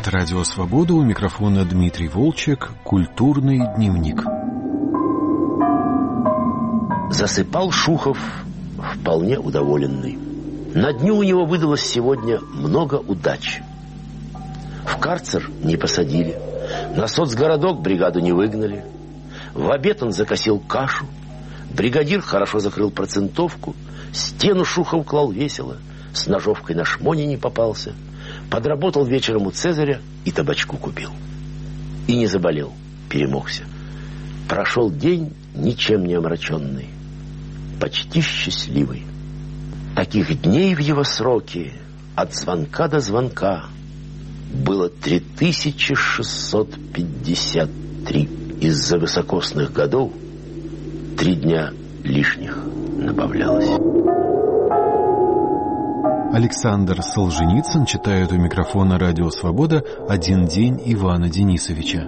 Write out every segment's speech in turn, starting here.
Это «Радио Свобода», у микрофона Дмитрий Волчек, «Культурный дневник». Засыпал Шухов вполне удоволенный. На дню у него выдалось сегодня много удач. В карцер не посадили, на соцгородок бригаду не выгнали, в обед он закосил кашу, бригадир хорошо закрыл процентовку, стену Шухов клал весело, с ножовкой на шмоне не попался, подработал вечером у Цезаря и табачку купил. И не заболел, перемогся. Прошел день ничем не омраченный, почти счастливый. Таких дней в его сроке от звонка до звонка было 3653. Из-за высокосных годов 3 дня лишних набавлялось. Александр Солженицын читает у микрофона «Радио Свобода» «Один день Ивана Денисовича».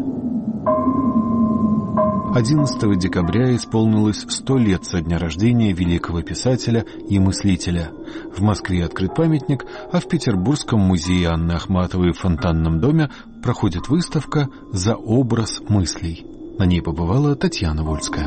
11 декабря исполнилось 100 лет со дня рождения великого писателя и мыслителя. В Москве открыт памятник, а в Петербургском музее Анны Ахматовой в Фонтанном доме проходит выставка «За образ мыслей». На ней побывала Татьяна Вольская.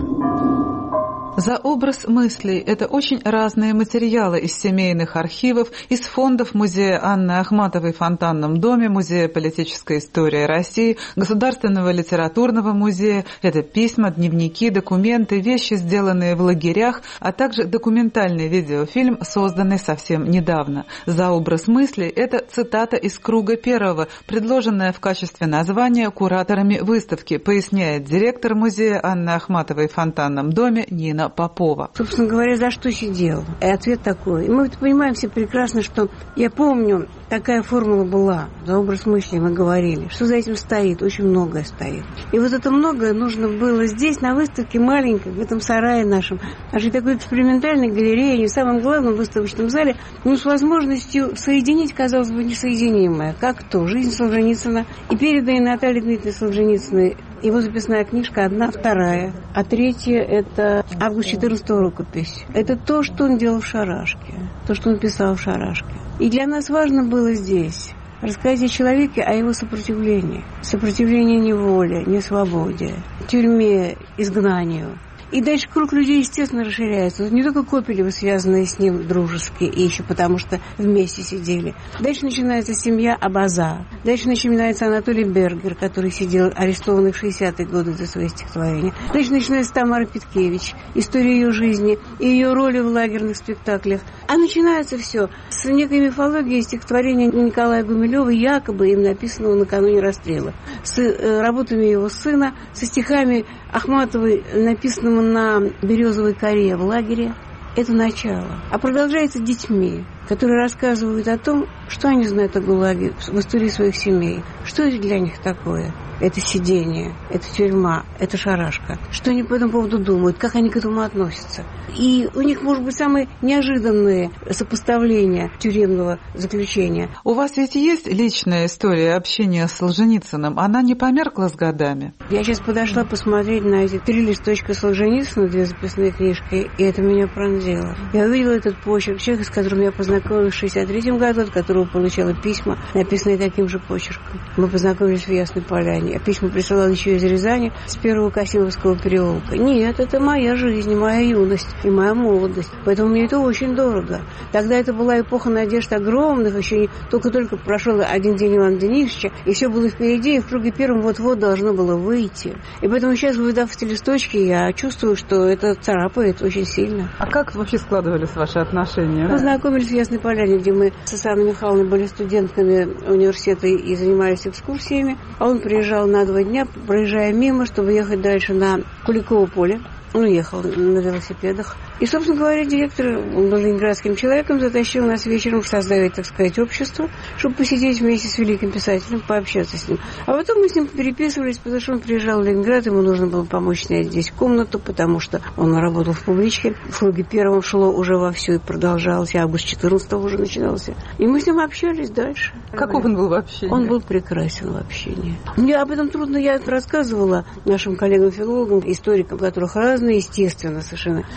«За образ мыслей» — это очень разные материалы из семейных архивов, из фондов музея Анны Ахматовой в Фонтанном доме, Музея политической истории России, Государственного литературного музея. Это письма, дневники, документы, вещи, сделанные в лагерях, а также документальный видеофильм, созданный совсем недавно. «За образ мыслей» — это цитата из круга первого, предложенная в качестве названия кураторами выставки, поясняет директор музея Анны Ахматовой в Фонтанном доме Нина Попова. Собственно говоря, за что сидел? И ответ такой. И мы понимаем все прекрасно, что я помню, такая формула была. За образ мысли мы говорили. Что за этим стоит? Очень многое стоит. И вот это многое нужно было здесь, на выставке маленькой, в этом сарае нашем, нашей такой экспериментальной галерее, не в самом главном выставочном зале, но с возможностью соединить, казалось бы, несоединимое. Как то? Жизнь Солженицына и переданная Натальей Дмитриевной Солженицыной его записная книжка одна, вторая, а третья — это август 14-го рукопись. Это то, что он делал в Шарашке, то, что он писал в Шарашке. И для нас важно было здесь рассказать о человеке, о его сопротивлении. Сопротивлении неволе, несвободе, тюрьме, изгнанию. И дальше круг людей, естественно, расширяется. Вот не только Копелевы, связанные с ним дружески, и еще потому что вместе сидели. Дальше начинается семья Абаза. Дальше начинается Анатолий Бергер, который сидел арестованный в 60-е годы за свои стихотворения. Дальше начинается Тамара Петкевич, история ее жизни и ее роли в лагерных спектаклях. А начинается все с некой мифологией стихотворения Николая Гумилева, якобы им написанного накануне расстрела, с работами его сына, со стихами Ахматовой, написанного на березовой коре в лагере. Это начало. А продолжается детьми, которые рассказывают о том, что они знают о ГУЛАГе в истории своих семей. Что это для них такое? Это сидение, это тюрьма, это шарашка. Что они по этому поводу думают, как они к этому относятся. И у них, может быть, самые неожиданные сопоставления тюремного заключения. У вас ведь есть личная история общения с Солженицыным? Она не померкла с годами? Я сейчас подошла посмотреть на эти 3 листочка Солженицына, 2 записные книжки, и это меня пронзило. Я увидела этот почерк человека, с которым я познакомилась в 1963 году, от которого получала письма, написанные таким же почерком. Мы познакомились в Ясной Поляне. А письма присылал еще из Рязани, с первого Касимовского переулка. Нет, это моя жизнь, моя юность и моя молодость. Поэтому мне это очень дорого. Тогда это была эпоха надежд огромных, еще только-только прошел 1 день Ивана Денисовича, и все было впереди, и в круге первом вот-вот должно было выйти. И поэтому сейчас, выведав эти листочки, я чувствую, что это царапает очень сильно. А как вообще складывались ваши отношения? Познакомились в Ясной Поляне, где мы с Анной Михайловной были студентками университета и занимались экскурсиями. А он приезжал на 2 дня, проезжая мимо, чтобы ехать дальше на Куликово поле. Он уехал на велосипедах. И, собственно говоря, директор, он был ленинградским человеком, затащил нас вечером в составе, так сказать, общества, чтобы посидеть вместе с великим писателем, пообщаться с ним. А потом мы с ним переписывались, потому что он приезжал в Ленинград, ему нужно было помочь снять здесь комнату, потому что он работал в публичке. В круге первом шло уже вовсю и продолжалось, август 14-го уже начинался. И мы с ним общались дальше. Каков он был в общении? Он был прекрасен в общении. Мне об этом трудно, я рассказывала нашим коллегам-филологам, историкам, которых разные, естественно, совершенно разные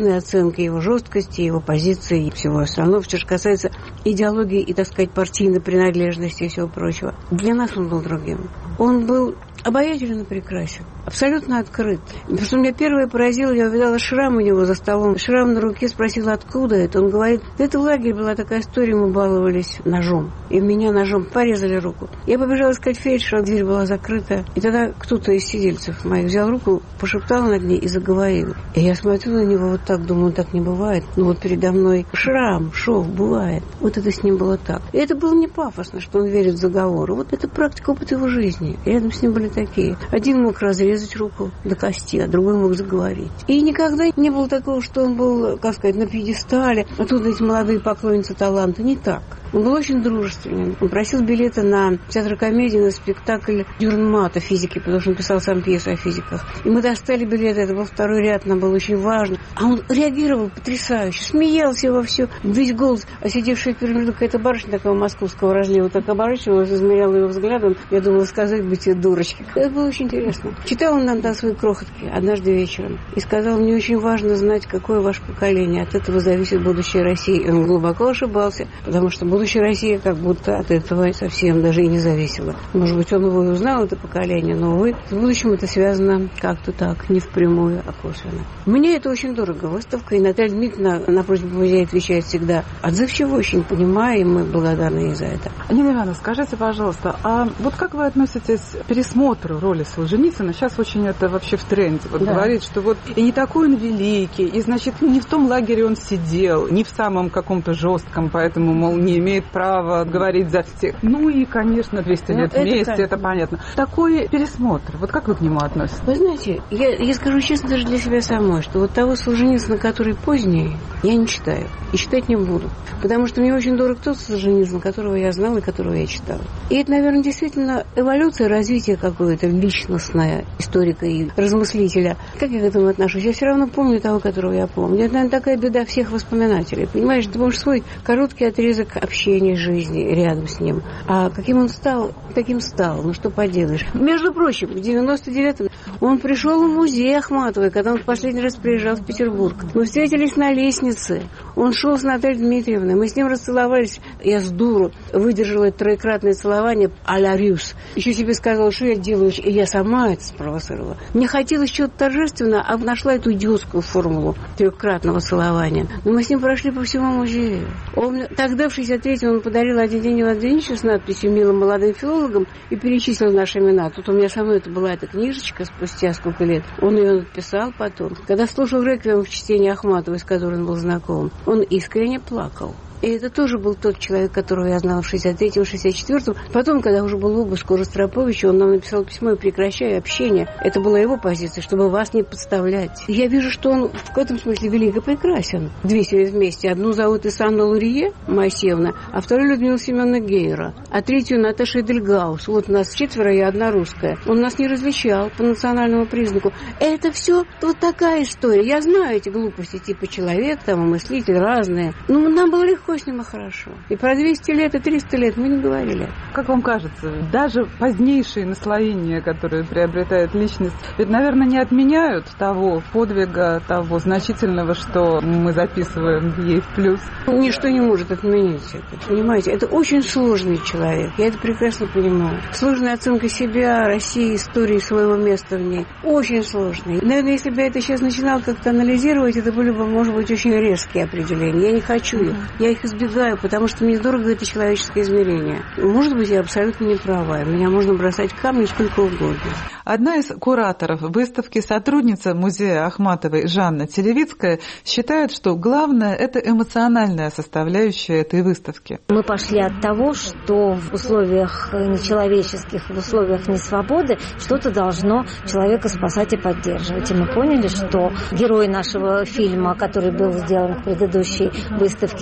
объективной оценки его жесткости, его позиции и всего остального, что же касается идеологии и, так сказать, партийной принадлежности и всего прочего. Для нас он был другим. Он был обаятельно прекрасен, абсолютно открыт. Потому что меня первое поразило, я увидела шрам у него за столом. Шрам на руке, спросила, откуда это. Он говорит, это в лагере была такая история, мы баловались ножом. И меня ножом порезали руку. Я побежала искать фельдшера, дверь была закрыта. И тогда кто-то из сидельцев моих взял руку, пошептал над ней и заговорил. И я смотрю на него вот так, думаю, так не бывает. Ну вот передо мной шрам, шов, бывает. Вот это с ним было так. И это было не пафосно, что он верит в заговоры. Вот это практика, опыт его жизни. И рядом с ним были такие. Один мог разрезать руку до кости, а другой мог заговорить. И никогда не было такого, что он был, как сказать, на пьедестале. А тут эти молодые поклонницы таланта. Не так. Он был очень дружественен. Он просил билеты на театр комедии, на спектакль Дюрнмат о физике, потому что он писал сам пьесу о физиках. И мы достали билеты, это был второй ряд, нам было очень важно. А он реагировал потрясающе, смеялся во все, весь голос. А сидевшая перед ним какая-то барышня такого московского разлива так оборачивалась, измеряла его взглядом. Я думала, сказать бы тебе, дурочки. Это было очень интересно. Читал он нам на свои крохотки однажды вечером и сказал, мне очень важно знать, какое ваше поколение. От этого зависит будущее России. И он глубоко ошибался, потому что будущее России как будто от этого совсем даже и не зависело. Может быть, он его и узнал, это поколение, но, увы, в будущем это связано как-то так, не впрямую, а косвенно. Мне это очень дорого, выставка, и Наталья Дмитриевна на просьбу музея отвечает всегда отзывчиво, очень понимая, и мы благодарны ей за это. Нина Ивановна, скажите, пожалуйста, а вот как вы относитесь к пересмотру роли Солженицына? Сейчас очень это вообще в тренде. Вот говорит, что вот и не такой он великий, и, значит, не в том лагере он сидел, не в самом каком-то жестком, поэтому, мол, не имеет права говорить за всех. Ну и, конечно, 200 лет вместе, это понятно. Такой пересмотр, вот как вы к нему относитесь? Вы знаете, я скажу честно даже для себя самой, что вот того Солженицына, который поздний, я не читаю. И читать не буду. Потому что мне очень дорог тот Солженицын, которого я знала и которого я читала. И это, наверное, действительно эволюция, развитие какое-то личностное историка и размыслителя. Как я к этому отношусь? Я все равно помню того, которого я помню. Это, наверное, такая беда всех воспоминателей. Понимаешь, ты можешь свой короткий отрезок общения жизни рядом с ним. А каким он стал, таким стал. Ну, что поделаешь. Между прочим, в 99-м он пришел в музей Ахматовой, когда он в последний раз приезжал в Петербург. Мы встретились на лестнице. Он шел с Натальей Дмитриевной. Мы с ним расцеловались. Я с дуру выдержала это троекратное целование а-ля Рюс. Еще себе сказала, что я делаю. И я сама это спровоцировала. Мне хотелось чего-то торжественного, а нашла эту идиотскую формулу трехкратного целования. Но мы с ним прошли по всему музею. Он тогда, в 63-м, он подарил один день в Адвенчу с надписью «Милым молодым филологам» и перечислил наши имена. Тут у меня со мной это была эта книжечка спустя сколько лет. Он ее написал потом. Когда слушал реквием в чтении Ахматовой, с которой он был знаком, он искренне плакал. И это тоже был тот человек, которого я знала в 63-м, 64-м. Потом, когда уже был обыск у Ростроповича, он нам написал письмо и прекращаю общение. Это была его позиция, чтобы вас не подставлять. И я вижу, что он в этом смысле велико прекрасен. Две семьи вместе. Одну зовут Исанна Лурье Моисеевна, а вторую Людмила Семеновна Гейра, а третью Наташа Эдельгаус. Вот у нас 4, я одна русская. Он нас не различал по национальному признаку. Это все вот такая история. Я знаю эти глупости, типа человек, там, и мыслитель разные. Но нам было легко с ним и хорошо. И про 200 лет и 300 лет мы не говорили. Как вам кажется, даже позднейшие наслоения, которые приобретает личность, ведь, наверное, не отменяют того подвига, того значительного, что мы записываем ей в плюс? Ничто не может отменить это. Понимаете, это очень сложный человек. Я это прекрасно понимаю. Сложная оценка себя, России, истории, своего места в ней. Очень сложная. Наверное, если бы я это сейчас начинала как-то анализировать, это были бы, может быть, очень резкие определения. Я не хочу их. Я их избегаю, потому что мне дорого это человеческое измерение. Может быть, я абсолютно не права. Меня можно бросать камни сколько угодно. Одна из кураторов выставки, сотрудница музея Ахматовой Жанна Телевицкая, считает, что главное – это эмоциональная составляющая этой выставки. Мы пошли от того, что в условиях нечеловеческих, в условиях несвободы что-то должно человека спасать и поддерживать. И мы поняли, что герой нашего фильма, который был сделан к предыдущей выставке «Дети»,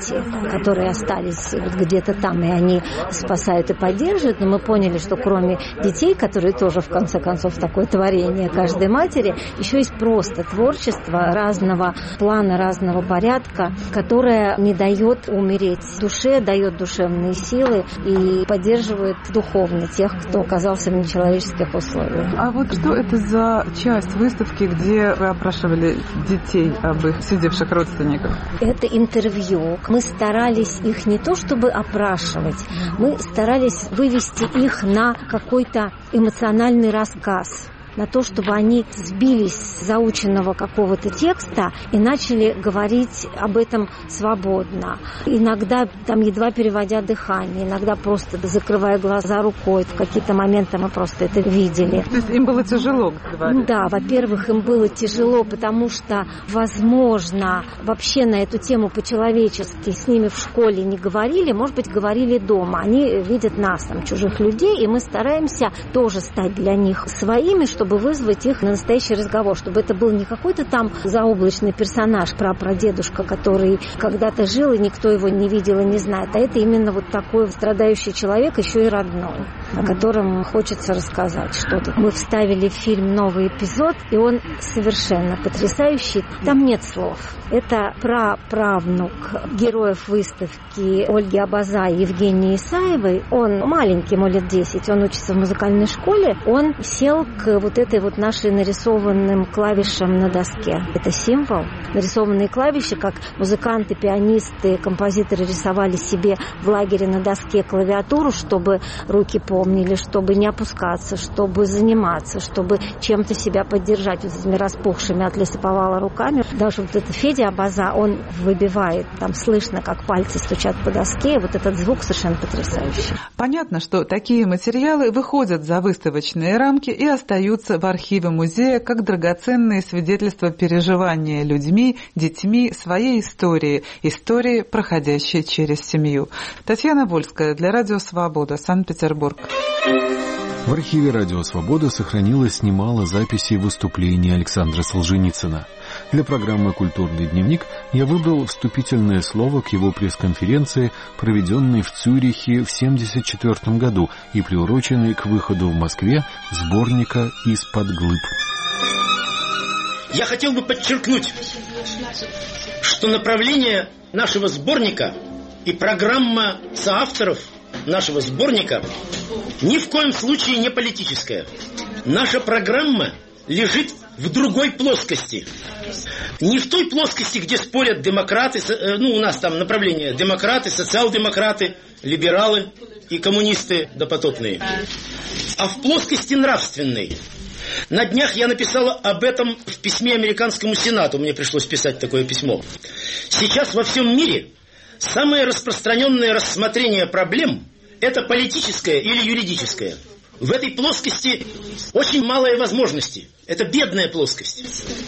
дети, которые остались вот где-то там, и они спасают и поддерживают. Но мы поняли, что кроме детей, которые тоже, в конце концов, такое творение каждой матери, еще есть просто творчество разного плана, разного порядка, которое не дает умереть душе, дает душевные силы и поддерживает духовно тех, кто оказался в нечеловеческих условиях. А вот что это за часть выставки, где вы опрашивали детей об их сидевших родственниках? Это интервью. Мы старались их не то чтобы опрашивать, мы старались вывести их на какой-то эмоциональный рассказ, на то, чтобы они сбились с заученного какого-то текста и начали говорить об этом свободно. Иногда там едва переводя дыхание, иногда просто закрывая глаза рукой. В какие-то моменты мы просто это видели. То есть им было тяжело говорить? Да, во-первых, им было тяжело, потому что, возможно, вообще на эту тему по-человечески с ними в школе не говорили, может быть, говорили дома. Они видят нас, там, чужих людей, и мы стараемся тоже стать для них своими, чтобы вызвать их на настоящий разговор, чтобы это был не какой-то там заоблачный персонаж, прапрадедушка, который когда-то жил, и никто его не видел и не знает, а это именно вот такой страдающий человек, еще и родной, о котором хочется рассказать что-то. Мы вставили в фильм новый эпизод, и он совершенно потрясающий. Там нет слов. Это праправнук героев выставки Ольги Абаза и Евгении Исаевой. Он маленький, ему лет 10, он учится в музыкальной школе. Он сел к вот этой вот нашей нарисованным клавишам на доске. Это символ. Нарисованные клавиши, как музыканты, пианисты, композиторы рисовали себе в лагере на доске клавиатуру, чтобы руки помнили, чтобы не опускаться, чтобы заниматься, чтобы чем-то себя поддержать вот этими распухшими от лесоповала руками. Даже вот этот Федя Абаза, он выбивает, там слышно, как пальцы стучат по доске, и вот этот звук совершенно потрясающий. Понятно, что такие материалы выходят за выставочные рамки и остаются в архиве музея как драгоценные свидетельства переживания людьми, детьми своей истории, проходящей через семью. Татьяна Вольская для Радио Свобода, Санкт-Петербург. В архиве «Радио Свобода» сохранилось немало записей выступлений Александра Солженицына. Для программы «Культурный дневник» я выбрал вступительное слово к его пресс-конференции, проведенной в Цюрихе в 1974 году и приуроченной к выходу в Москве сборника «Из-под глыб». Я хотел бы подчеркнуть, что направление нашего сборника и программа соавторов нашего сборника ни в коем случае не политическая. Наша программа лежит в другой плоскости. Не в той плоскости, где спорят демократы, у нас там направление демократы, социал-демократы, либералы и коммунисты допотопные, а в плоскости нравственной. На днях я написала об этом в письме американскому Сенату, мне пришлось писать такое письмо. Сейчас во всем мире самое распространенное рассмотрение проблем – это политическое или юридическое. В этой плоскости очень малые возможности. Это бедная плоскость.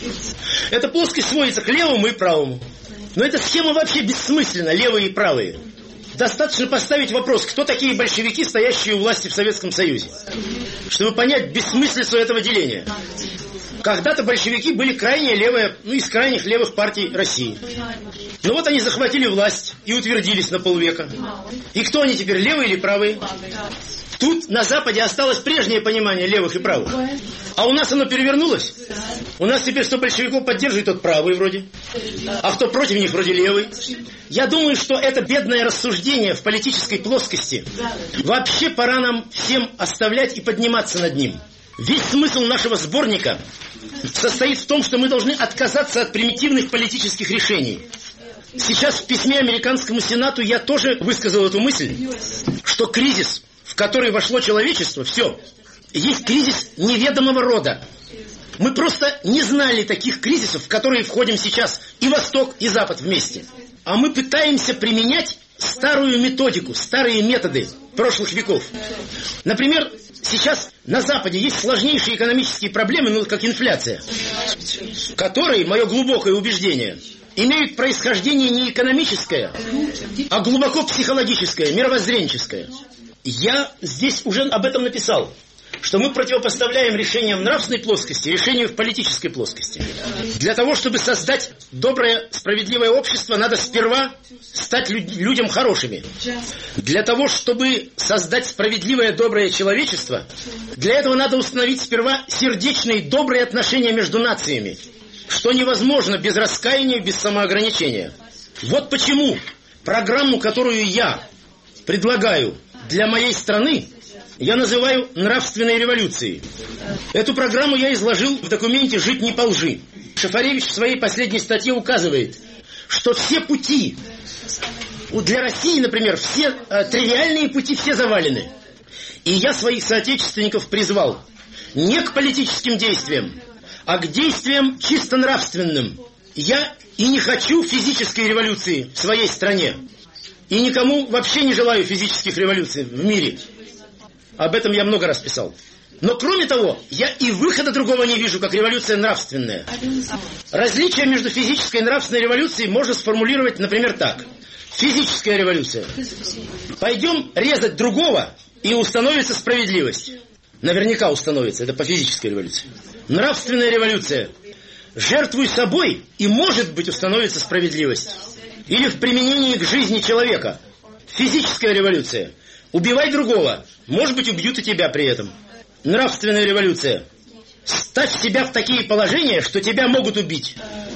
Эта плоскость сводится к левому и правому. Но эта схема вообще бессмысленна, левые и правые. Достаточно поставить вопрос, кто такие большевики, стоящие у власти в Советском Союзе, чтобы понять бессмыслицу этого деления. Когда-то большевики были крайне левые, из крайних левых партий России. Но вот они захватили власть и утвердились на полвека. И кто они теперь, левые или правые? Тут на Западе осталось прежнее понимание левых и правых. А у нас оно перевернулось. У нас теперь кто большевиков поддерживает, тот правый вроде. А кто против них, вроде левый. Я думаю, что это бедное рассуждение в политической плоскости вообще пора нам всем оставлять и подниматься над ним. Весь смысл нашего сборника состоит в том, что мы должны отказаться от примитивных политических решений. Сейчас в письме американскому Сенату я тоже высказал эту мысль, что кризис, в который вошло человечество, все, есть кризис неведомого рода. Мы просто не знали таких кризисов, в которые входим сейчас и Восток, и Запад вместе. А мы пытаемся применять старую методику, старые методы прошлых веков. Например, сейчас на Западе есть сложнейшие экономические проблемы, как инфляция, которые, мое глубокое убеждение, имеют происхождение не экономическое, а глубоко психологическое, мировоззренческое. Я здесь уже об этом написал, что мы противопоставляем решение в нравственной плоскости решению в политической плоскости. Для того, чтобы создать доброе, справедливое общество, надо сперва стать людям хорошими. Для того, чтобы создать справедливое, доброе человечество, для этого надо установить сперва сердечные, добрые отношения между нациями, что невозможно без раскаяния, без самоограничения. Вот почему программу, которую я предлагаю для моей страны, я называю нравственной революцией. Эту программу я изложил в документе «Жить не по лжи». Шафаревич в своей последней статье указывает, что все пути для России, например, все тривиальные пути все завалены. И я своих соотечественников призвал не к политическим действиям, а к действиям чисто нравственным. Я и не хочу физической революции в своей стране. И никому вообще не желаю физических революций в мире. Об этом я много раз писал. Но кроме того, я и выхода другого не вижу, как революция нравственная. Различие между физической и нравственной революцией можно сформулировать, например, так. Физическая революция. Пойдем резать другого, и установится справедливость. Наверняка установится, это по физической революции. Нравственная революция. Жертвуй собой, и, может быть, установится справедливость. Или в применении к жизни человека. Физическая революция. Убивай другого, может быть, убьют и тебя при этом. Нравственная революция. Ставь себя в такие положения, что тебя могут убить.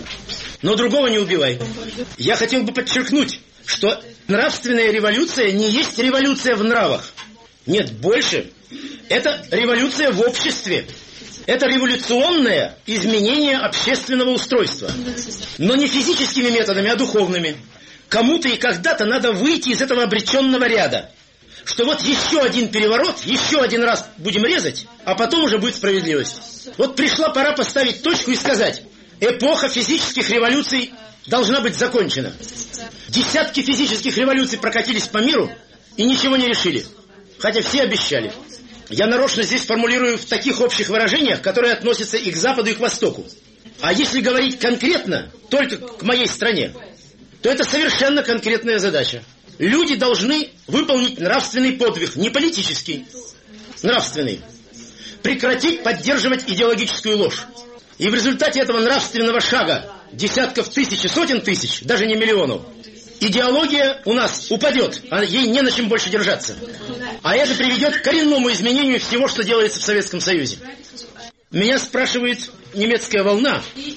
Но другого не убивай. Я хотел бы подчеркнуть, что нравственная революция не есть революция в нравах. Нет, больше. Это революция в обществе. Это революционное изменение общественного устройства. Но не физическими методами, а духовными. Кому-то и когда-то надо выйти из этого обреченного ряда. Что вот еще один переворот, еще один раз будем резать, а потом уже будет справедливость. Вот пришла пора поставить точку и сказать: эпоха физических революций должна быть закончена. Десятки физических революций прокатились по миру и ничего не решили. Хотя все обещали. Я нарочно здесь формулирую в таких общих выражениях, которые относятся и к Западу, и к Востоку. А если говорить конкретно, только к моей стране, то это совершенно конкретная задача. Люди должны выполнить нравственный подвиг, не политический, нравственный. Прекратить поддерживать идеологическую ложь. И в результате этого нравственного шага десятков тысяч и сотен тысяч, даже не миллионов, идеология у нас упадет, а ей не на чем больше держаться. А это приведет к коренному изменению всего, что делается в Советском Союзе. Меня спрашивает немецкая волна,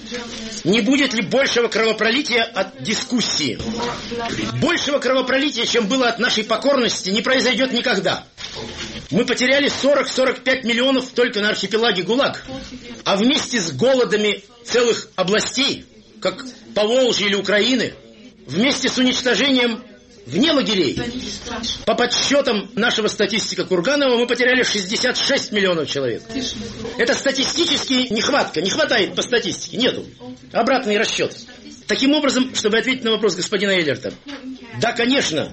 не будет ли большего кровопролития от дискуссии. Большего кровопролития, чем было от нашей покорности, не произойдет никогда. Мы потеряли 40-45 миллионов только на архипелаге ГУЛАГ. А вместе с голодами целых областей, как Поволжье или Украины, вместе с уничтожением вне лагерей, по подсчетам нашего статистика Курганова, мы потеряли 66 миллионов человек. Это статистически нехватка, не хватает по статистике, нету. Обратный расчет. Таким образом, чтобы ответить на вопрос господина Эйлерта, да, конечно,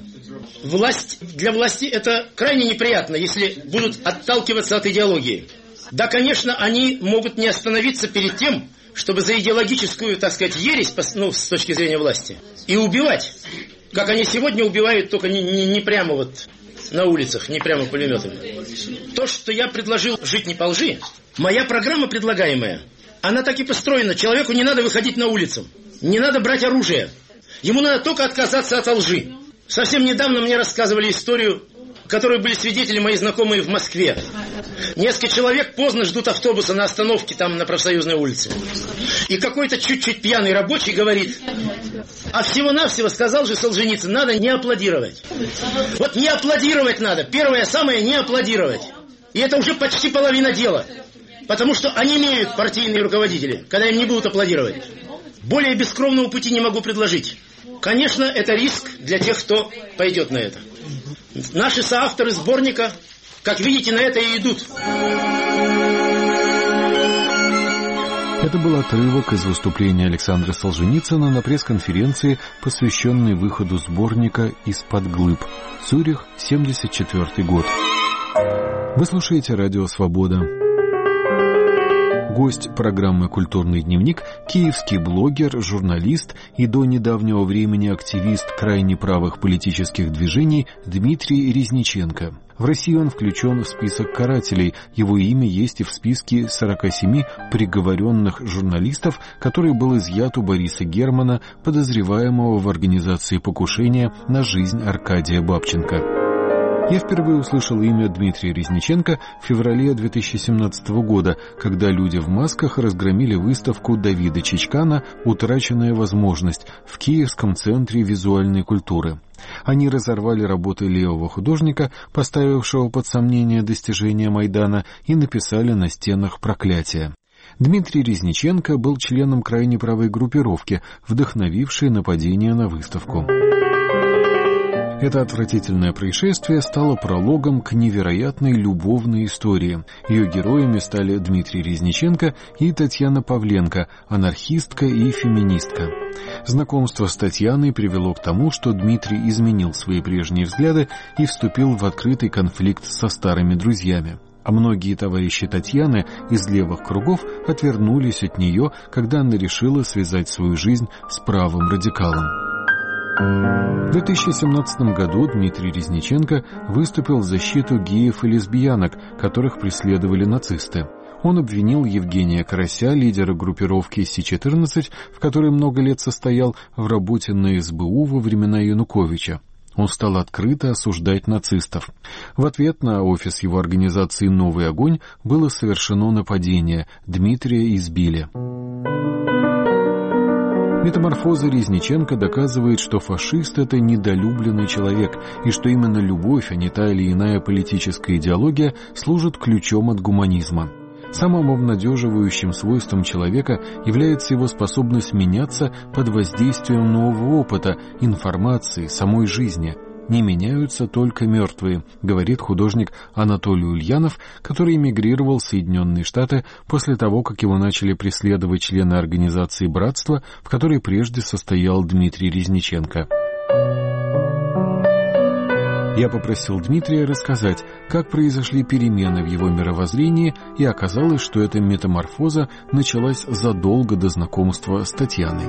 для власти это крайне неприятно, если будут отталкиваться от идеологии. Да, конечно, они могут не остановиться перед тем, чтобы за идеологическую, так сказать, ересь, с точки зрения власти, и убивать. Как они сегодня убивают, только не прямо вот на улицах, не прямо пулеметами. То, что я предложил «Жить не по лжи», моя программа предлагаемая, она так и построена. Человеку не надо выходить на улицу, не надо брать оружие. Ему надо только отказаться от лжи. Совсем недавно мне рассказывали историю, которой были свидетели мои знакомые в Москве. Несколько человек поздно ждут автобуса на остановке там на Профсоюзной улице. И какой-то чуть-чуть пьяный рабочий говорит: а всего-навсего сказал же Солженицын, надо не аплодировать. Вот не аплодировать надо. Первое самое — не аплодировать. И это уже почти половина дела. Потому что онемеют партийные руководители, когда им не будут аплодировать. Более бескровного пути не могу предложить. Конечно, это риск для тех, кто пойдет на это. Наши соавторы сборника, как видите, на это и идут. Это был отрывок из выступления Александра Солженицына на пресс-конференции, посвященной выходу сборника «Из-под глыб». Цюрих, 1974 год. Вы слушаете радио «Свобода». Гость программы «Культурный дневник» — киевский блогер, журналист и до недавнего времени активист крайне правых политических движений Дмитрий Резниченко. В России он включен в список карателей. Его имя есть и в списке 47 приговоренных журналистов, который был изъят у Бориса Германа, подозреваемого в организации покушения на жизнь Аркадия Бабченко. Я впервые услышал имя Дмитрия Резниченко в феврале 2017 года, когда люди в масках разгромили выставку Давида Чичкана «Утраченная возможность» в Киевском центре визуальной культуры. Они разорвали работы левого художника, поставившего под сомнение достижения Майдана, и написали на стенах проклятия. Дмитрий Резниченко был членом крайне правой группировки, вдохновившей нападение на выставку. Это отвратительное происшествие стало прологом к невероятной любовной истории. Ее героями стали Дмитрий Резниченко и Татьяна Павленко, анархистка и феминистка. Знакомство с Татьяной привело к тому, что Дмитрий изменил свои прежние взгляды и вступил в открытый конфликт со старыми друзьями. А многие товарищи Татьяны из левых кругов отвернулись от нее, когда она решила связать свою жизнь с правым радикалом. В 2017 году Дмитрий Резниченко выступил в защиту геев и лесбиянок, которых преследовали нацисты. Он обвинил Евгения Карася, лидера группировки Си-14, в которой много лет состоял, в работе на СБУ во времена Януковича. Он стал открыто осуждать нацистов. В ответ на офис его организации «Новый огонь» было совершено нападение. Дмитрия избили. Метаморфоза Резниченко доказывает, что фашист — это недолюбленный человек, и что именно любовь, а не та или иная политическая идеология, служит ключом от гуманизма. Самым обнадеживающим свойством человека является его способность меняться под воздействием нового опыта, информации, самой жизни. «Не меняются только мертвые», говорит художник Анатолий Ульянов, который эмигрировал в Соединенные Штаты после того, как его начали преследовать члены организации «Братство», в которой прежде состоял Дмитрий Резниченко. Я попросил Дмитрия рассказать, как произошли перемены в его мировоззрении, и оказалось, что эта метаморфоза началась задолго до знакомства с Татьяной.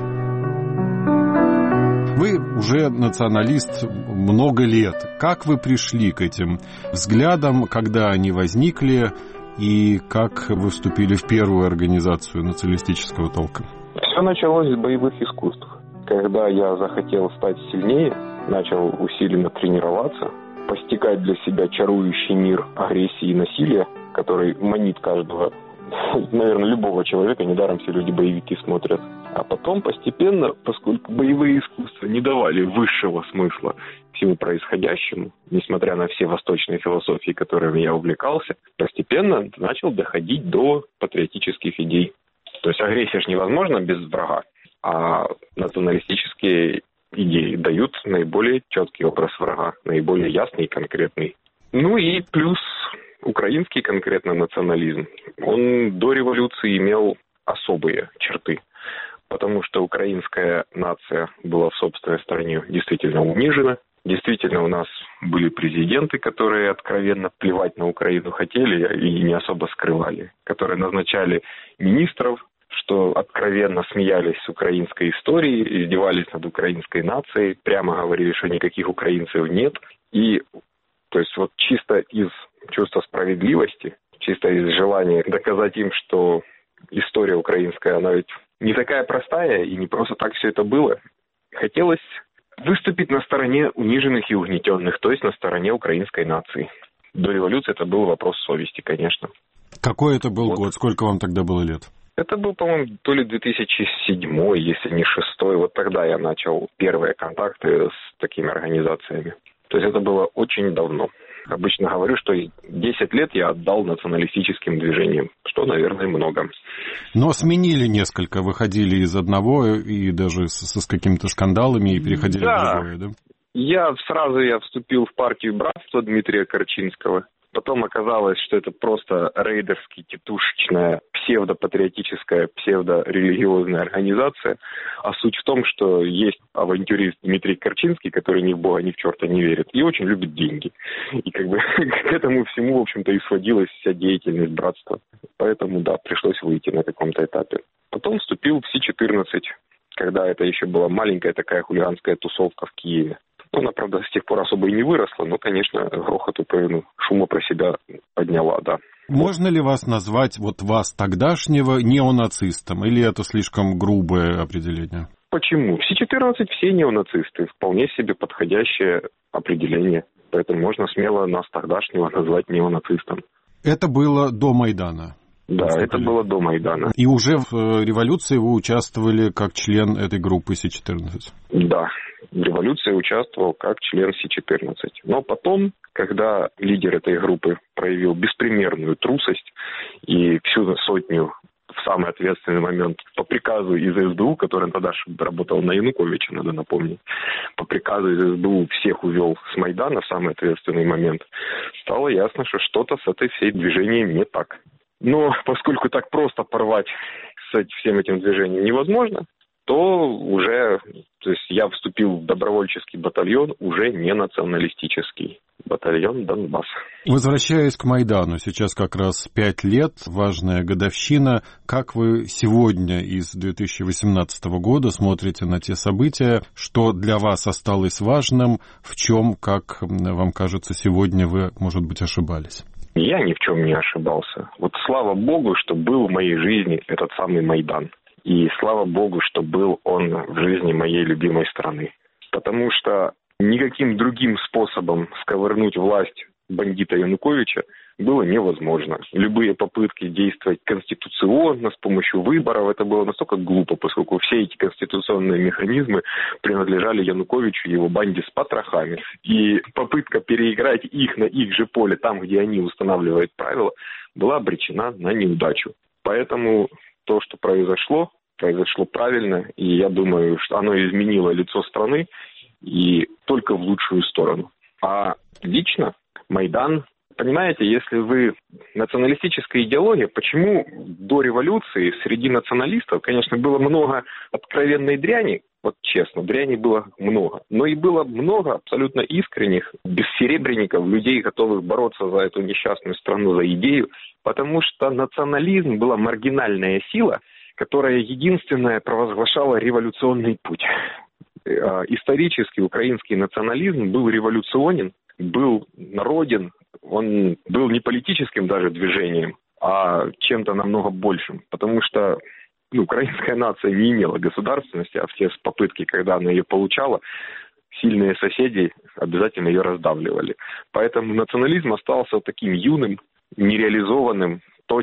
Вы уже националист много лет. Как вы пришли к этим взглядам, когда они возникли, и как вы вступили в первую организацию националистического толка? Все началось с боевых искусств. Когда я захотел стать сильнее, начал усиленно тренироваться, постигать для себя чарующий мир агрессии и насилия, который манит каждого, наверное, любого человека, недаром все люди боевики смотрят. А потом постепенно, поскольку боевые искусства не давали высшего смысла всему происходящему, несмотря на все восточные философии, которыми я увлекался, постепенно начал доходить до патриотических идей. То есть агрессия же невозможна без врага, а националистические идеи дают наиболее четкий образ врага, наиболее ясный и конкретный. Ну и плюс украинский конкретно национализм, он до революции имел особые черты. Потому что украинская нация была в собственной стране действительно унижена. Действительно, у нас были президенты, которые откровенно плевать на Украину хотели и не особо скрывали. Которые назначали министров, что откровенно смеялись с украинской историей, издевались над украинской нацией, прямо говорили, что никаких украинцев нет. И то есть вот чисто из чувства справедливости, чисто из желания доказать им, что история украинская, она ведь не такая простая, и не просто так все это было. Хотелось выступить на стороне униженных и угнетенных, то есть на стороне украинской нации. До революции это был вопрос совести, конечно. Какой это был год? Сколько вам тогда было лет? Это был, по-моему, то ли 2007, если не 2006. Вот тогда я начал первые контакты с такими организациями. То есть это было очень давно. Обычно говорю, что 10 лет я отдал националистическим движениям, что, наверное, много. Но сменили несколько, выходили из одного и даже с какими-то скандалами и переходили в другое, да? Я вступил в партию «Братство» Дмитрия Корчинского. Потом оказалось, что это просто рейдерски титушечная, псевдопатриотическая, псевдорелигиозная организация. А суть в том, что есть авантюрист Дмитрий Корчинский, который ни в Бога, ни в черта не верит, и очень любит деньги. И как бы к этому всему, в общем-то, и сводилась вся деятельность братства. Поэтому, да, пришлось выйти на каком-то этапе. Потом вступил в Си-14, когда это еще была маленькая такая хулиганская тусовка в Киеве. Она, правда, с тех пор особо и не выросла, но, конечно, грохоту, шума про себя подняла, да. Можно ли вас назвать, вас тогдашнего, неонацистом, или это слишком грубое определение? Почему? Все 14 все неонацисты, вполне себе подходящее определение. Поэтому можно смело нас тогдашнего назвать неонацистом. Это было до Майдана? Да, это было до Майдана. И уже в революции вы участвовали как член этой группы Си-14? Да, в революции участвовал как член Си-14. Но потом, когда лидер этой группы проявил беспримерную трусость и всю сотню в самый ответственный момент по приказу из СБУ, который тогда работал на Януковича, надо напомнить, по приказу из СБУ всех увел с Майдана в самый ответственный момент, стало ясно, что что-то с этой всей движением не так. Но поскольку так просто порвать с всем этим движением невозможно, то уже, я вступил в добровольческий батальон, уже не националистический, батальон Донбасс. Возвращаясь к Майдану, сейчас как раз 5 лет, важная годовщина. Как вы сегодня из 2018 года смотрите на те события, что для вас осталось важным, в чем, как вам кажется, сегодня вы, может быть, ошибались? Я ни в чем не ошибался. Слава Богу, что был в моей жизни этот самый Майдан. И слава Богу, что был он в жизни моей любимой страны. Потому что никаким другим способом сковырнуть власть бандита Януковича было невозможно. Любые попытки действовать конституционно, с помощью выборов, это было настолько глупо, поскольку все эти конституционные механизмы принадлежали Януковичу и его банде с потрохами. И попытка переиграть их на их же поле, там, где они устанавливают правила, была обречена на неудачу. Поэтому то, что произошло правильно, и я думаю, что оно изменило лицо страны и только в лучшую сторону. А лично Майдан, понимаете, если вы националистическая идеология, почему до революции среди националистов, конечно, было много откровенной дряни, честно, дряни было много, но и было много абсолютно искренних, бессеребренников, людей, готовых бороться за эту несчастную страну, за идею, потому что национализм была маргинальная сила, которая единственная провозглашала революционный путь. Исторически украинский национализм был революционен, был народен, он был не политическим даже движением, а чем-то намного большим, потому что украинская нация не имела государственности, а все попытки, когда она ее получала, сильные соседи обязательно ее раздавливали. Поэтому национализм остался таким юным, нереализованным,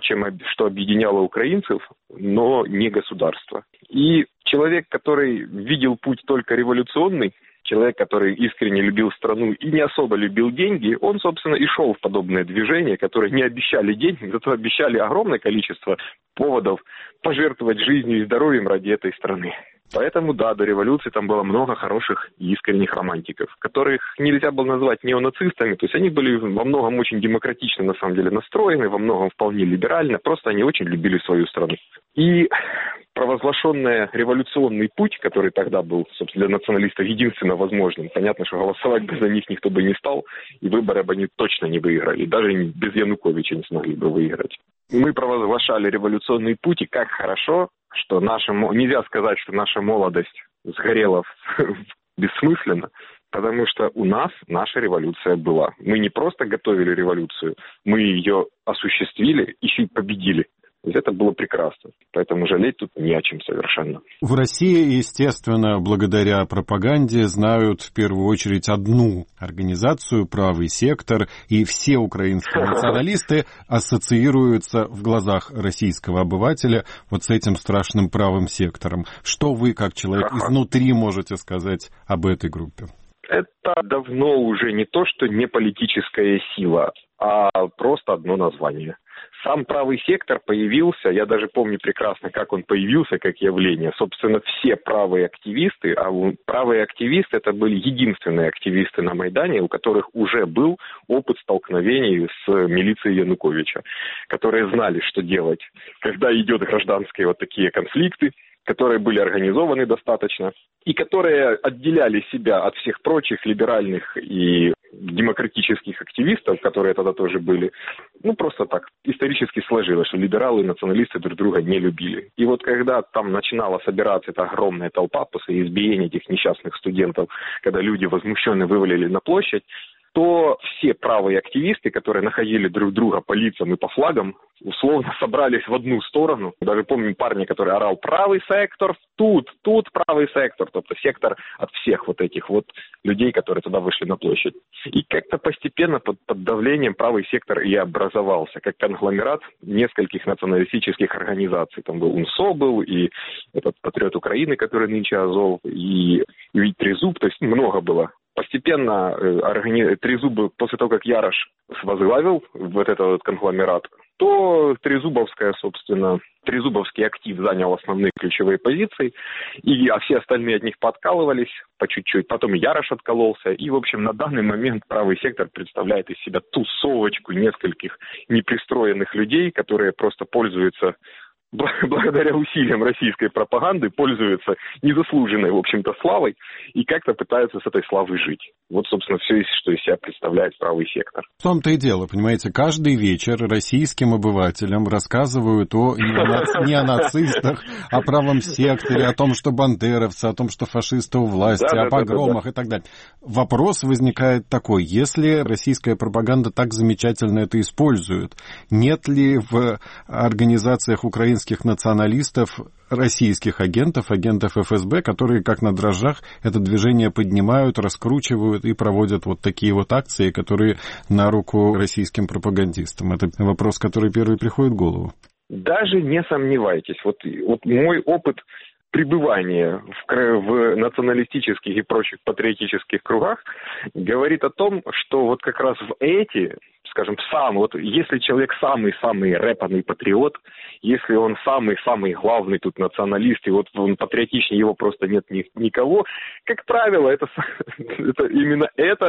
что объединяло украинцев, но не государство. И человек, который видел путь только революционный, человек, который искренне любил страну и не особо любил деньги, он, собственно, и шел в подобное движение, которые не обещали денег, зато обещали огромное количество поводов пожертвовать жизнью и здоровьем ради этой страны. Поэтому, да, до революции там было много хороших и искренних романтиков, которых нельзя было назвать неонацистами, то есть они были во многом очень демократично, на самом деле, настроены, во многом вполне либерально, просто они очень любили свою страну. И провозглашенный революционный путь, который тогда был, собственно, для националистов единственно возможным, понятно, что голосовать бы за них никто бы не стал, и выборы бы они точно не выиграли, даже без Януковича не смогли бы выиграть. Мы провозглашали революционный путь, и как хорошо, что нельзя сказать, что наша молодость сгорела бессмысленно, потому что у нас наша революция была. Мы не просто готовили революцию, мы ее осуществили, еще и победили. Это было прекрасно. Поэтому жалеть тут не о чем совершенно. В России, естественно, благодаря пропаганде знают в первую очередь одну организацию, правый сектор, и все украинские националисты ассоциируются в глазах российского обывателя с этим страшным правым сектором. Что вы, как человек изнутри, можете сказать об этой группе? Это давно уже не то, что не политическая сила, а просто одно название. Сам правый сектор появился, я даже помню прекрасно, как он появился, как явление. Собственно, все правые активисты, а правые активисты это были единственные активисты на Майдане, у которых уже был опыт столкновений с милицией Януковича, которые знали, что делать, когда идет гражданские такие конфликты, которые были организованы достаточно, и которые отделяли себя от всех прочих либеральных и демократических активистов, которые тогда тоже были, просто так исторически сложилось, что либералы и националисты друг друга не любили. И вот когда там начинала собираться эта огромная толпа после избиения этих несчастных студентов, когда люди возмущенно вывалили на площадь, то все правые активисты, которые находили друг друга по лицам и по флагам, условно собрались в одну сторону. Даже помню парня, который орал «правый сектор, тут правый сектор», тобто сектор от всех вот этих вот людей, которые туда вышли на площадь. И как-то постепенно под давлением правый сектор и образовался, как конгломерат нескольких националистических организаций. Там был УНСО, был и этот «Патриот Украины», который нынче Азов, и Трезуб, то есть много было. Постепенно Трезуб, после того, как Ярош возглавил вот этот вот конгломерат, то Трезубовский актив занял основные ключевые позиции, а все остальные от них подкалывались по чуть-чуть. Потом Ярош откололся, и, в общем, на данный момент правый сектор представляет из себя тусовочку нескольких непристроенных людей, которые просто пользуются благодаря усилиям российской пропаганды, пользуются незаслуженной, в общем-то, славой и как-то пытаются с этой славой жить. Вот, собственно, все, что из себя представляет правый сектор. В том-то и дело, понимаете, каждый вечер российским обывателям рассказывают о неонацистах, о правом секторе, о том, что бандеровцы, о том, что фашисты у власти, о погромах и так далее. Вопрос возникает такой: если российская пропаганда так замечательно это использует, нет ли в организациях украинских националистов российских агентов ФСБ, которые как на дрожжах это движение поднимают, раскручивают и проводят вот такие вот акции, которые на руку российским пропагандистам? Это вопрос, который первый приходит в голову. Даже не сомневайтесь. Вот мой опыт пребывания в националистических и прочих патриотических кругах говорит о том, что вот как раз в эти, скажем, если человек самый-самый рэпанный патриот, если он самый-самый главный тут националист, и вот он патриотичнее его просто нет никого, как правило, это именно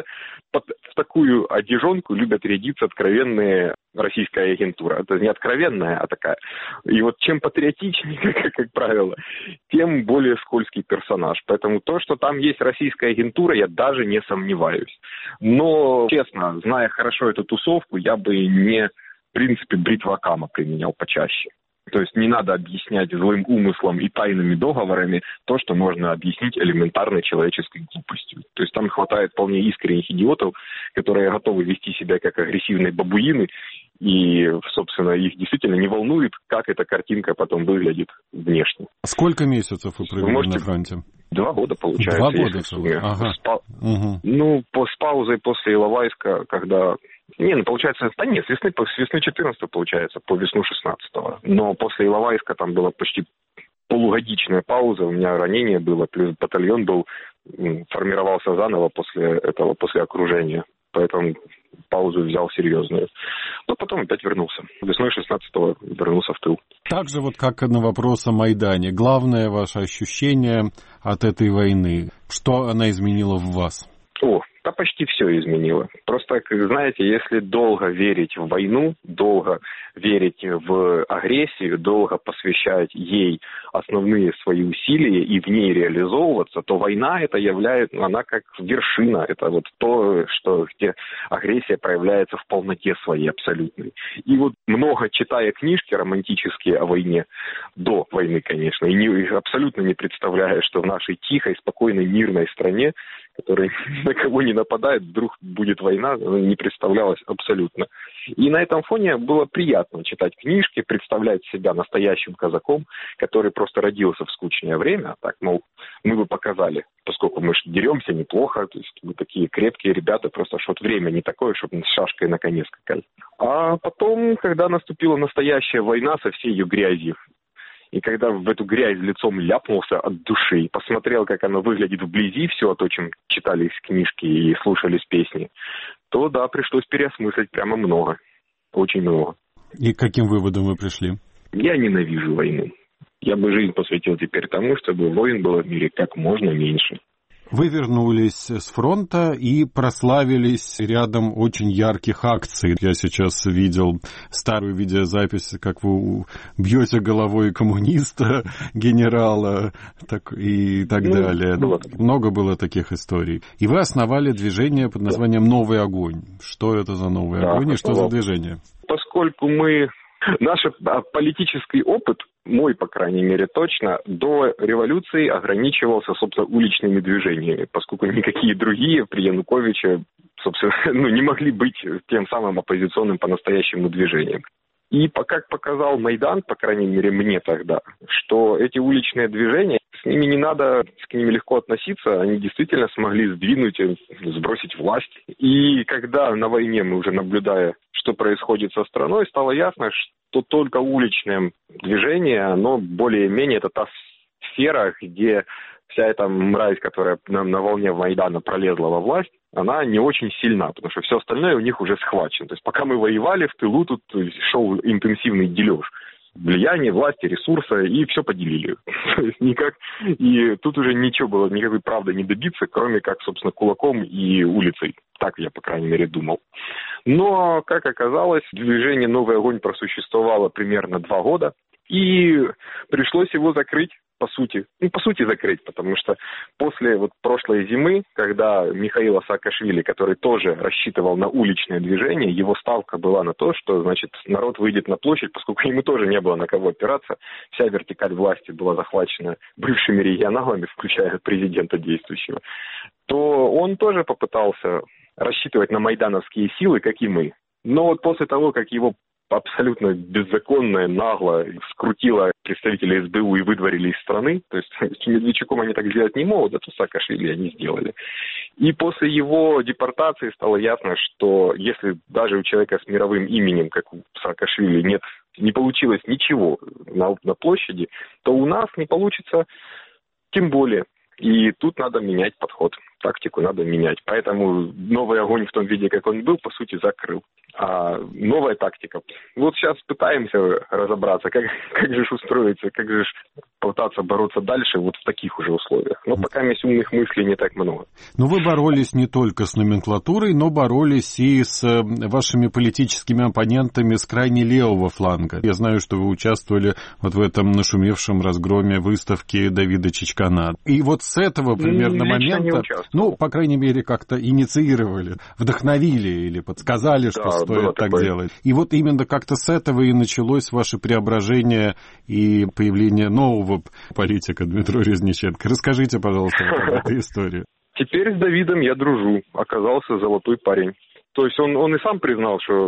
в такую одежонку любят рядиться откровенные российская агентура. Это не откровенная, а такая. И вот чем патриотичнее, как правило, тем более скользкий персонаж. Поэтому то, что там есть российская агентура, я даже не сомневаюсь. Но, честно, зная хорошо эту тусовку, я бы в принципе, бритва Акама применял почаще. То есть не надо объяснять злым умыслом и тайными договорами то, что можно объяснить элементарной человеческой глупостью. То есть там хватает вполне искренних идиотов, которые готовы вести себя как агрессивные бабуины, и, собственно, их действительно не волнует, как эта картинка потом выглядит внешне. Сколько месяцев вы провели на фронте? 2 года, получается. 2 года? Ага. С паузой после Иловайска, когда... получается, с весны 14 получается, по весну 16-го. Но после Иловайска там была почти полугодичная пауза, у меня ранение было, плюс батальон формировался заново после окружения. Поэтому паузу взял серьезную. Но потом опять вернулся. Весной 16-го вернулся в тыл. Так же вот как на вопрос о Майдане. Главное ваше ощущение от этой войны. Что она изменила в вас? Да почти все изменило. Просто, знаете, если долго верить в войну, долго верить в агрессию, долго посвящать ей основные свои усилия и в ней реализовываться, то война она как вершина. Это вот то, где агрессия проявляется в полноте своей абсолютной. И вот много читая книжки романтические о войне, до войны, конечно, и абсолютно не представляя, что в нашей тихой, спокойной, мирной стране, которая ни на кого не нападает, вдруг будет война, не представлялась абсолютно. И на этом фоне было приятно читать книжки, представлять себя настоящим казаком, который просто родился в скучное время, так, мол, мы бы показали, поскольку мы деремся неплохо, то есть мы такие крепкие ребята, просто что время не такое, чтобы с шашкой на коне скакали. А потом, когда наступила настоящая война со всей ее грязью, и когда в эту грязь лицом ляпнулся от души и посмотрел, как оно выглядит вблизи, все то, чем читались книжки и слушались песни, то да, пришлось переосмыслить прямо много. Очень много. И к каким выводам вы пришли? Я ненавижу войну. Я бы жизнь посвятил теперь тому, чтобы войн было в мире как можно меньше. Вы вернулись с фронта и прославились рядом очень ярких акций. Я сейчас видел старую видеозапись, как вы бьете головой коммуниста, генерала и так далее. Много было таких историй. И вы основали движение под названием «Новый огонь». Что это за «Новый огонь» и что за движение? Поскольку наш политический опыт, мой, по крайней мере, точно, до революции ограничивался, собственно, уличными движениями, поскольку никакие другие при Януковиче, собственно, не могли быть тем самым оппозиционным по-настоящему движением. И как показал Майдан, по крайней мере, мне тогда, что эти уличные движения, с ними не надо, к ним легко относиться, они действительно смогли сдвинуть, сбросить власть. И когда на войне мы уже наблюдая, что происходит со страной, стало ясно, что только уличное движение, оно более-менее это та сфера, где вся эта мразь, которая на волне Майдана пролезла во власть, она не очень сильна, потому что все остальное у них уже схвачено. То есть пока мы воевали, в тылу тут шел интенсивный дележ. Влияние, власти, ресурсы, и все поделили. То есть никак, и тут уже ничего было, никакой правды не добиться, кроме как, собственно, кулаком и улицей. Так я, по крайней мере, думал. Но, как оказалось, движение «Новый огонь» просуществовало примерно 2 года, и пришлось его закрыть. По сути закрыть, потому что после прошлой зимы, когда Михаил Саакашвили, который тоже рассчитывал на уличное движение, его ставка была на то, что, значит, народ выйдет на площадь, поскольку ему тоже не было на кого опираться, вся вертикаль власти была захвачена бывшими регионалами, включая президента действующего, то он тоже попытался рассчитывать на майдановские силы, как и мы. Но после того, как его абсолютно беззаконно, нагло скрутило представителей СБУ и выдворили из страны. То есть с Медведчуком они так сделать не могут, а то Саакашвили они сделали. И после его депортации стало ясно, что если даже у человека с мировым именем, как у Саакашвили, не получилось ничего на площади, то у нас не получится тем более. И тут надо менять подход, тактику надо менять. Поэтому «Новый огонь» в том виде, как он был, по сути, закрыл. А новая тактика. Вот сейчас пытаемся разобраться, как же устроиться, как же пытаться бороться дальше вот в таких уже условиях. Но пока умных мыслей не так много. Но вы боролись не только с номенклатурой, но боролись и с вашими политическими оппонентами с крайне левого фланга. Я знаю, что вы участвовали в этом нашумевшем разгроме выставки Давида Чичкана. И вот с этого примерно момента, по крайней мере, как-то инициировали, вдохновили или подсказали, что стоит так делать. И вот именно как-то с этого и началось ваше преображение и появление нового политика Дмитрия Резниченко. Расскажите, пожалуйста, об этой истории. Теперь с Давидом я дружу. Оказался золотой парень. То есть он и сам признал, что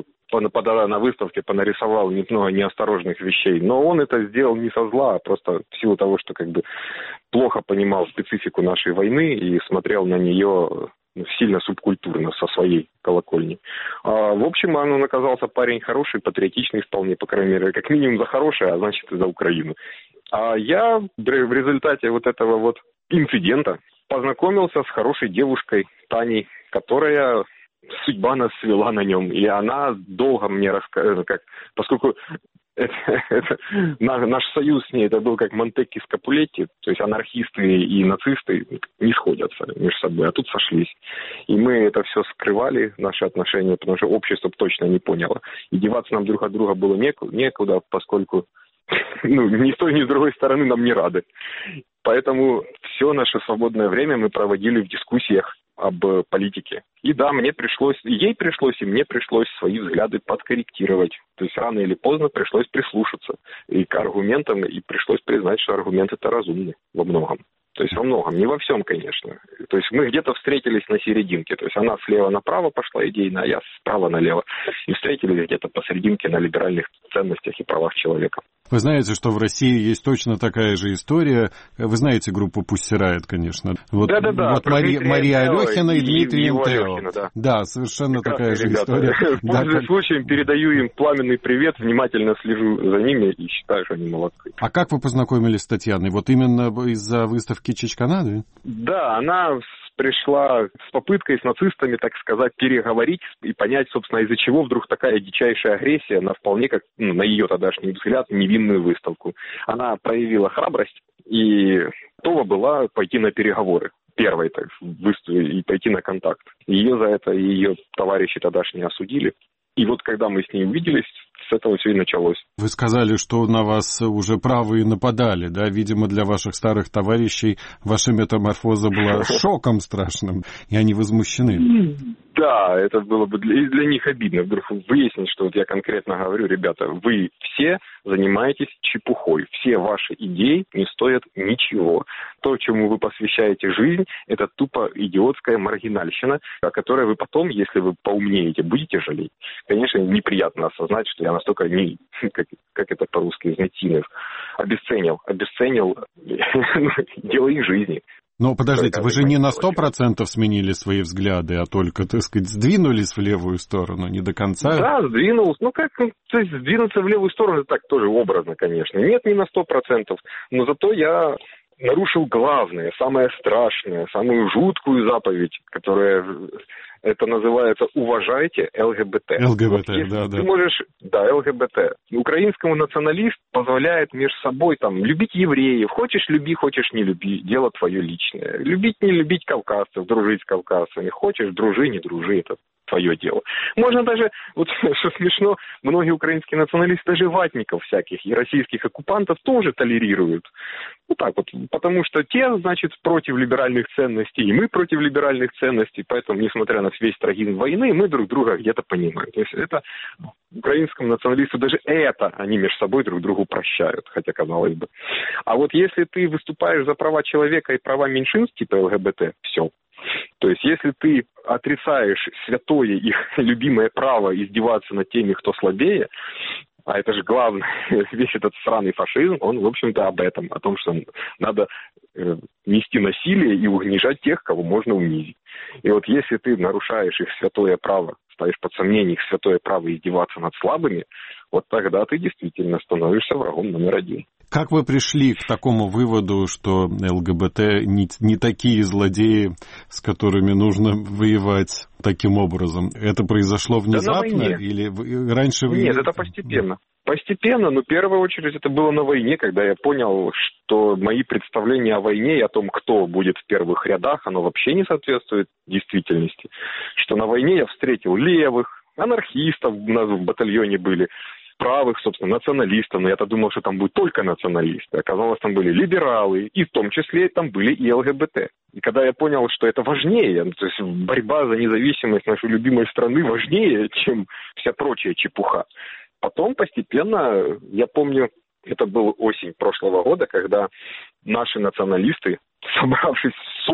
на выставке понарисовал немного неосторожных вещей, но он это сделал не со зла, а просто в силу того, что плохо понимал специфику нашей войны и смотрел на нее сильно субкультурно со своей колокольни. В общем, он оказался парень хороший, патриотичный вполне, по крайней мере, как минимум за хорошее, а значит и за Украину. А я в результате этого инцидента познакомился с хорошей девушкой Таней, которая судьба нас свела на нем, и она долго мне рассказывала, поскольку наш союз с ней, это был как Монтекки с Капулетти, то есть анархисты и нацисты не сходятся между собой, а тут сошлись. И мы это все скрывали, наши отношения, потому что общество точно не поняло. И деваться нам друг от друга было некуда, поскольку ни с той, ни с другой стороны нам не рады. Поэтому все наше свободное время мы проводили в дискуссиях об политике. И да, ей пришлось, и мне пришлось свои взгляды подкорректировать. То есть рано или поздно пришлось прислушаться и к аргументам, и пришлось признать, что аргументы-то разумны во многом. То есть во многом, не во всем, конечно. То есть мы где-то встретились на серединке. То есть она слева направо пошла идейно, а я справа налево. И встретились где-то посерединке на либеральных ценностях и правах человека. Вы знаете, что в России есть точно такая же история. Вы знаете группу Pussy Riot, конечно. Да. Мария Алехина и Дмитрий Интео. Да, совершенно такая же история. Пользуясь случаем, передаю им пламенный привет, внимательно слежу за ними и считаю, что они молодцы. А как вы познакомились с Татьяной? Вот именно из-за выставки Чичкана, да? Да, она пришла с попыткой с нацистами, так сказать, переговорить и понять, собственно, из-за чего вдруг такая дичайшая агрессия на вполне, как на ее тогдашний взгляд, невинную выставку. Она проявила храбрость и готова была пойти на переговоры. первой так выступить и пойти на контакт. Ее за это ее товарищи тогдашние осудили. И вот когда мы с ней увиделись, с этого все и началось. Вы сказали, что на вас уже правые нападали, да? Видимо, для ваших старых товарищей ваша метаморфоза была шоком страшным, и они возмущены. Да, это было бы для них обидно. Вдруг выяснить, что вот я конкретно говорю, ребята, вы все занимаетесь чепухой. Все ваши идеи не стоят ничего. То, чему вы посвящаете жизнь, это тупо идиотская маргинальщина, о которой вы потом, если вы поумнеете, будете жалеть. Конечно, неприятно осознать, что я настолько не, как это по-русски, знаете, обесценил дело их жизни. Но подождите, вы же не на 100% сменили свои взгляды, а только, так сказать, сдвинулись в левую сторону, не до конца? Да, сдвинулся. То есть сдвинуться в левую сторону, так тоже образно, конечно. Нет, не на 100%, но зато я нарушил главное, самое страшное, самую жуткую заповедь, которая... Это называется «Уважайте ЛГБТ». ЛГБТ, вот да. Ты можешь... Да, ЛГБТ. Украинскому националист позволяет между собой любить евреев. Хочешь – люби, хочешь – не люби. Дело твое личное. Любить, не любить кавказцев, дружить с кавказцами. Хочешь – дружи, не дружи. Это твое дело. Можно даже, вот что смешно, многие украинские националисты, даже ватников всяких и российских оккупантов тоже толерируют. Вот так вот. Потому что те, значит, против либеральных ценностей, и мы против либеральных ценностей. Поэтому, несмотря на весь трагизм войны, мы друг друга где-то понимаем. То есть это украинскому националисту даже это они между собой друг другу прощают, хотя казалось бы. А вот если ты выступаешь за права человека и права меньшинств, типа ЛГБТ, все. То есть если ты отрицаешь святое их любимое право издеваться над теми, кто слабее, а это же главное, весь этот сраный фашизм, он, в общем-то, об этом, о том, что надо нести насилие и унижать тех, кого можно унизить. И вот если ты нарушаешь их святое право, ставишь под сомнение их святое право издеваться над слабыми, вот тогда ты действительно становишься врагом номер один. Как вы пришли к такому выводу, что ЛГБТ не такие злодеи, с которыми нужно воевать таким образом? Это произошло внезапно? Да, или раньше вы... Нет, это постепенно. Постепенно, но в первую очередь это было на войне, когда я понял, что мои представления о войне и о том, кто будет в первых рядах, оно вообще не соответствует действительности. Что на войне я встретил левых, анархистов у нас в батальоне были, правых, собственно, националистов, но я-то думал, что там будут только националисты. Оказалось, там были либералы, и в том числе там были и ЛГБТ. И когда я понял, что это важнее, то есть борьба за независимость нашей любимой страны важнее, чем вся прочая чепуха. Потом постепенно, я помню, это была осень прошлого года, когда наши националисты, собравшись в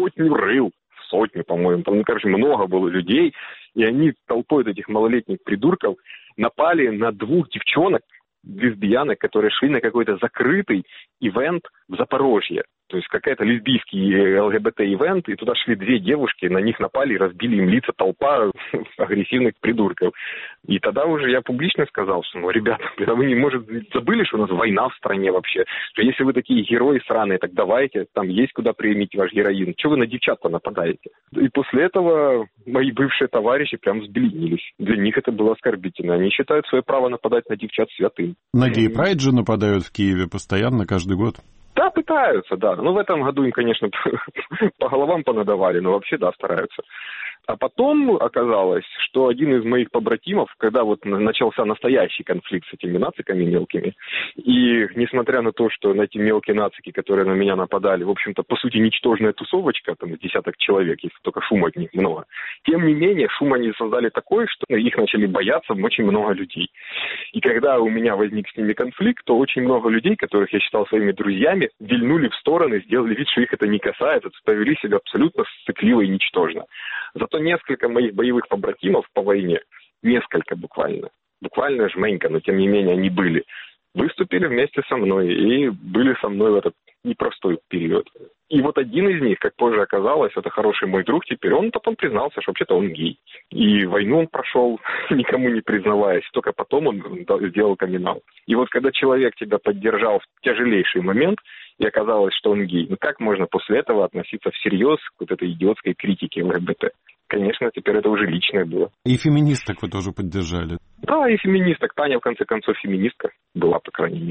сотню, по-моему, там, много было людей, и они толпой этих малолетних придурков напали на 2 девчонок, лесбиянок, которые шли на какой-то закрытый ивент в Запорожье. То есть какой-то лесбийский ЛГБТ-ивент, и туда шли 2 девушки, на них напали и разбили им лица толпа агрессивных придурков. И тогда уже я публично сказал, что, ребята, вы, может, забыли, что у нас война в стране вообще? Что если вы такие герои сраные, так давайте, там есть куда применить ваш героин. Чего вы на девчат-то нападаете? И после этого мои бывшие товарищи прям взбеленились. Для них это было оскорбительно. Они считают свое право нападать на девчат святым. На гей-прайд же нападают в Киеве постоянно, каждый год. Да, пытаются, да. В этом году им, конечно, по головам понадавали, но вообще, да, стараются. А потом оказалось, что один из моих побратимов, когда начался настоящий конфликт с этими нациками мелкими, и несмотря на то, что на эти мелкие нацики, которые на меня нападали, в общем-то, по сути, ничтожная тусовочка, там, десяток человек, если только шума от них много, тем не менее, шум они создали такой, что их начали бояться очень много людей. И когда у меня возник с ними конфликт, то очень много людей, которых я считал своими друзьями, вильнули в стороны, сделали вид, что их это не касается, повели себя абсолютно сцикливо и ничтожно. Зато несколько моих боевых побратимов по войне, несколько буквально жменька, но тем не менее они были, выступили вместе со мной и были со мной в этот непростой период. И вот один из них, как позже оказалось, это хороший мой друг теперь, он потом признался, что вообще-то он гей. И войну он прошел, никому не признаваясь, только потом он сделал камин-аут. И вот когда человек тебя поддержал в тяжелейший момент, и оказалось, что он гей, как можно после этого относиться всерьез к вот этой идиотской критике ЛГБТ? Конечно, теперь это уже личное было. И феминисток вы тоже поддержали. Да, и феминисток. Таня, в конце концов, феминистка была, по крайней мере.